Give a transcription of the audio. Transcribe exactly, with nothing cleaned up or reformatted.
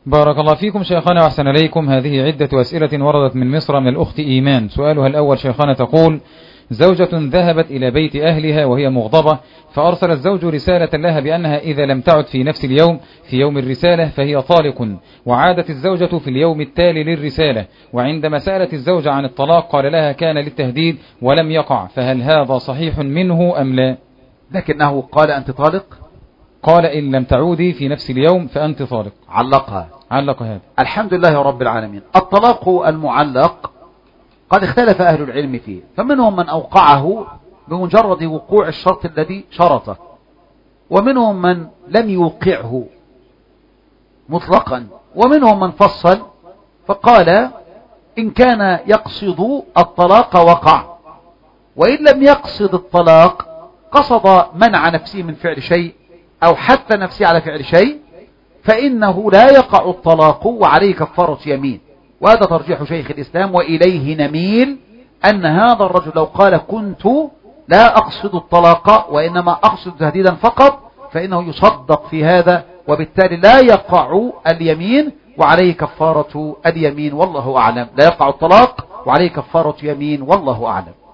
بارك الله فيكم شيخنا وأحسن إليكم. هذه عدة أسئلة وردت من مصر من الأخت إيمان. سؤالها الأول شيخنا تقول: زوجة ذهبت إلى بيت أهلها وهي مغضبة، فأرسل الزوج رسالة لها بأنها إذا لم تعد في نفس اليوم في يوم الرسالة فهي طالق، وعادت الزوجة في اليوم التالي للرسالة، وعندما سألت الزوجة عن الطلاق قال لها كان للتهديد ولم يقع، فهل هذا صحيح منه أم لا؟ لكنه قال أنت طالق، قال إن لم تعودي في نفس اليوم فأنت طالق. علقها علق هذا. الحمد لله رب العالمين. الطلاق المعلق قد اختلف أهل العلم فيه، فمنهم من أوقعه بمجرد وقوع الشرط الذي شرطه، ومنهم من لم يوقعه مطلقا، ومنهم من فصل فقال إن كان يقصد الطلاق وقع، وإن لم يقصد الطلاق قصد منع نفسه من فعل شيء أو حث نفسه على فعل شيء فإنه لا يقع الطلاق وعليه كفارة يمين. وهذا ترجيح شيخ الإسلام، وإليه نميل أن هذا الرجل لو قال كنت لا أقصد الطلاق وإنما أقصد تهديدا فقط فإنه يصدق في هذا، وبالتالي لا يقع اليمين وعليه كفارة اليمين والله أعلم. لا يقع الطلاق وعليه كفارة يمين والله أعلم.